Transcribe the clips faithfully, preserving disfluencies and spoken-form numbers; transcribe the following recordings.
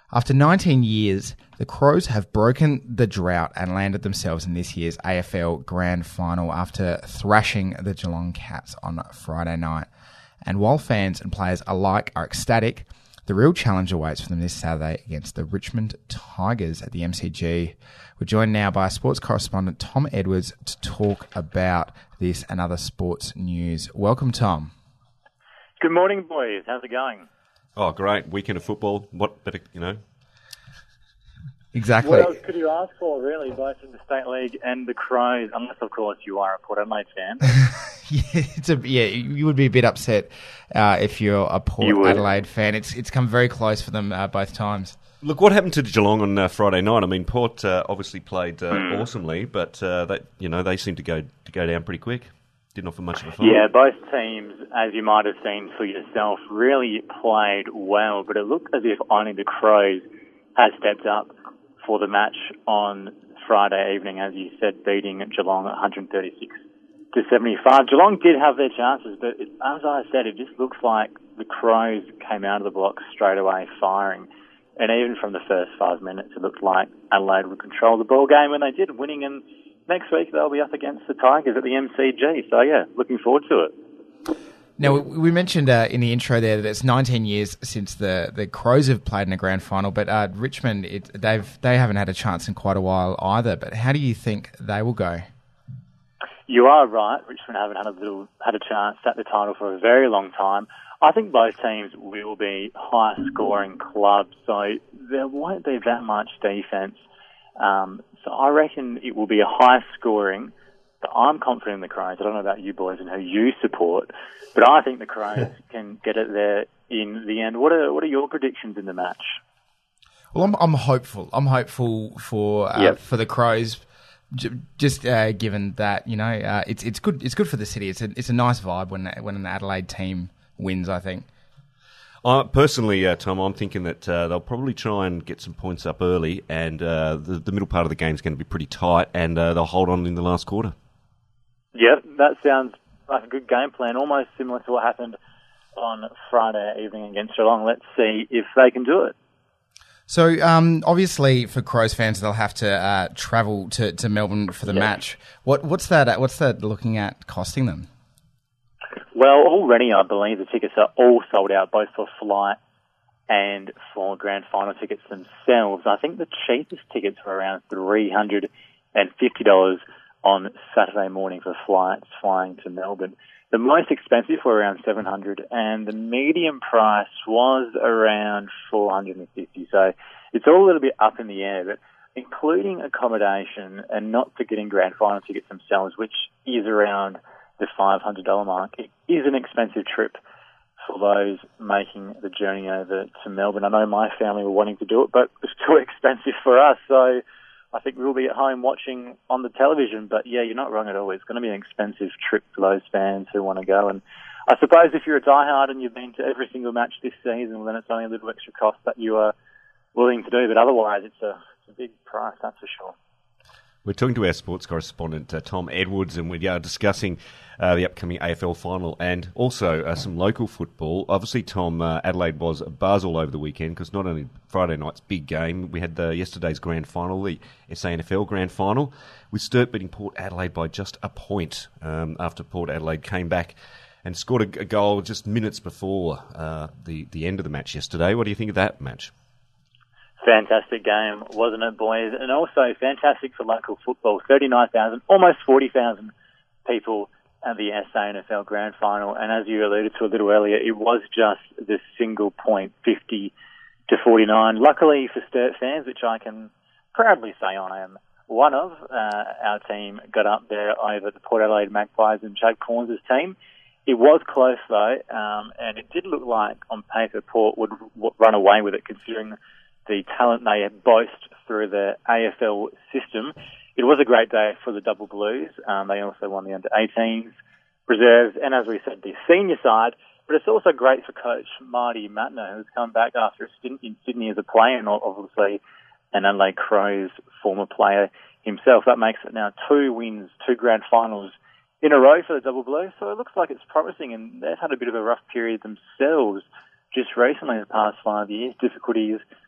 After nineteen years, the Crows have broken the drought and landed themselves in this year's A F L Grand Final after thrashing the Geelong Cats on Friday night. And while fans and players alike are ecstatic, the real challenge awaits for them this Saturday against the Richmond Tigers at the M C G. We're joined now by sports correspondent Tom Edwards to talk about this and other sports news. Welcome, Tom. Good morning, boys. How's it going? Oh, great. Weekend of football. What better, you know? Exactly. What else could you ask for, really, both in the State League and the Crows, unless, of course, you are a Port Adelaide fan? yeah, it's a, yeah, you would be a bit upset uh, if you're a Port Adelaide fan. It's it's come very close for them uh, both times. Look, what happened to Geelong on uh, Friday night? I mean, Port uh, obviously played uh, mm. awesomely, but uh, they, you know, they seemed to go to go down pretty quick. Didn't offer much of a fight. Yeah, both teams, as you might have seen for yourself, really played well, but it looked as if only the Crows had stepped up for the match on Friday evening, as you said, beating Geelong at one thirty-six to seventy-five. Geelong did have their chances, but it, as I said, it just looks like the Crows came out of the blocks straight away firing. And even from the first five minutes, it looked like Adelaide would control the ball game, and they did, winning. And next week they'll be up against the Tigers at the M C G. So yeah, looking forward to it. Now, we mentioned uh, in the intro there that it's nineteen years since the, the Crows have played in a grand final, but uh, Richmond, it, they've they haven't had a chance in quite a while either. But how do you think they will go? You are right. Richmond haven't had a little had a chance at the title for a very long time. I think both teams will be high-scoring clubs, so there won't be that much defence. Um, so I reckon it will be a high-scoring. But I'm confident in the Crows. I don't know about you boys and who you support, but I think the Crows can get it there in the end. What are what are your predictions in the match? Well, I'm I'm hopeful. I'm hopeful for uh, yep. for the Crows. Just uh, given that, you know, uh, it's it's good it's good for the city. It's a it's a nice vibe when when an Adelaide team wins, I think. Uh, personally, uh, Tom, I'm thinking that uh, they'll probably try and get some points up early, and uh, the, the middle part of the game is going to be pretty tight, and uh, they'll hold on in the last quarter. Yeah, that sounds like a good game plan, almost similar to what happened on Friday evening against Geelong. Let's see if they can do it. So, um, obviously, for Crows fans, they'll have to uh, travel to, to Melbourne for the yes. match. What what's that? What's that looking at costing them? Well, already I believe the tickets are all sold out, both for flight and for grand final tickets themselves. I think the cheapest tickets were around three hundred fifty dollars on Saturday morning for flights flying to Melbourne. The most expensive were around seven hundred dollars, and the medium price was around four hundred fifty dollars. So it's all a little bit up in the air, but including accommodation and not forgetting grand final tickets themselves, which is around the five hundred dollars mark, it is an expensive trip for those making the journey over to Melbourne. I know my family were wanting to do it, but it's too expensive for us, so I think we'll be at home watching on the television. But yeah, you're not wrong at all. It's going to be an expensive trip for those fans who want to go. And I suppose if you're a diehard and you've been to every single match this season, well, then it's only a little extra cost that you are willing to do. But otherwise, it's a, it's a big price, that's for sure. We're talking to our sports correspondent, uh, Tom Edwards, and we are discussing uh, the upcoming A F L final and also uh, some local football. Obviously, Tom, uh, Adelaide was a buzz all over the weekend because not only Friday night's big game, we had the, yesterday's grand final, the S A N F L grand final, with Sturt beating Port Adelaide by just a point um, after Port Adelaide came back and scored a, a goal just minutes before uh, the, the end of the match yesterday. What do you think of that match? Fantastic game, wasn't it, boys? And also fantastic for local football. thirty-nine thousand, almost forty thousand people at the S A N F L Grand Final. And as you alluded to a little earlier, it was just the single point, fifty to forty-nine. Luckily for Sturt fans, which I can proudly say I am one of, uh, our team got up there over the Port Adelaide Magpies and Chad Corns' team. It was close, though, um, and it did look like, on paper, Port would w- run away with it, considering the talent they boast through the A F L system. It was a great day for the Double Blues. Um, they also won the under eighteens, reserves, and as we said, the senior side. But it's also great for coach Marty Matner, who's come back after a stint in Sydney as a player, and obviously an Adelaide Crows former player himself. That makes it now two wins, two grand finals in a row for the Double Blues. So it looks like it's promising, and they've had a bit of a rough period themselves just recently, the past five years. Difficulties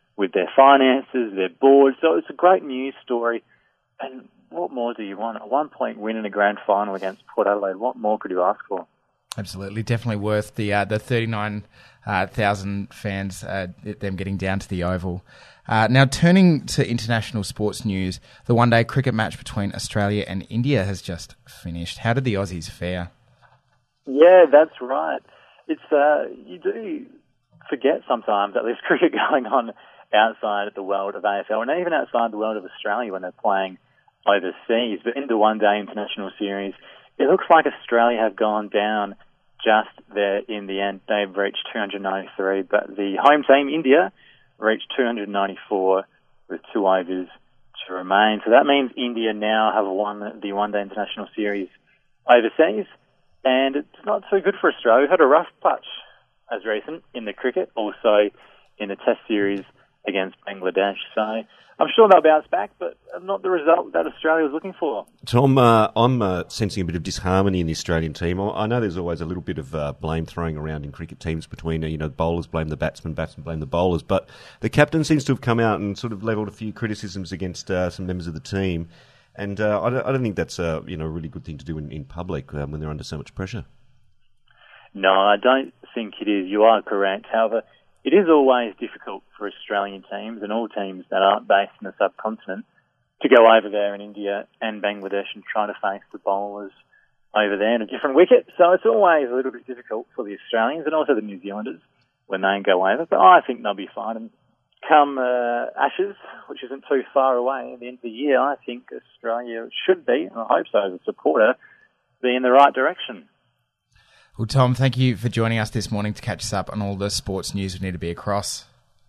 with their finances, their board. So it's a great news story. And what more do you want? A one-point win in a grand final against Port Adelaide. What more could you ask for? Absolutely, definitely worth the uh, the thirty-nine thousand fans, uh, them getting down to the Oval. Uh, now, turning to international sports news, the one-day cricket match between Australia and India has just finished. How did the Aussies fare? Yeah, that's right. It's uh, you do forget sometimes that there's cricket going on outside of the world of A F L and even outside the world of Australia when they're playing overseas. But in the one-day international series, it looks like Australia have gone down just there in the end. They've reached two hundred ninety-three, but the home team, India, reached two hundred ninety-four with two overs to remain. So that means India now have won the one-day international series overseas, and it's not so good for Australia. We've had a rough patch as recent in the cricket, also in the Test series against Bangladesh. So I'm sure they'll bounce back, but not the result that Australia was looking for. Tom, uh, I'm uh, sensing a bit of disharmony in the Australian team. I know there's always a little bit of uh, blame throwing around in cricket teams between, uh, you know, bowlers blame the batsmen, batsmen blame the bowlers, but the captain seems to have come out and sort of levelled a few criticisms against uh, some members of the team, and uh, I, don't, I don't think that's a you know, a really good thing to do in, in public um, when they're under so much pressure. No, I don't think it is. You are correct. However, it is always difficult for Australian teams and all teams that aren't based in the subcontinent to go over there in India and Bangladesh and try to face the bowlers over there in a different wicket. So it's always a little bit difficult for the Australians and also the New Zealanders when they go over. But I think they'll be fine. And come uh, Ashes, which isn't too far away at the end of the year, I think Australia should be, and I hope so as a supporter, be in the right direction. Well, Tom, thank you for joining us this morning to catch us up on all the sports news we need to be across.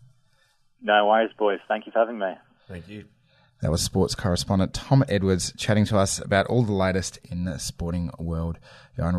No worries, boys. Thank you for having me. Thank you. That was sports correspondent Tom Edwards chatting to us about all the latest in the sporting world.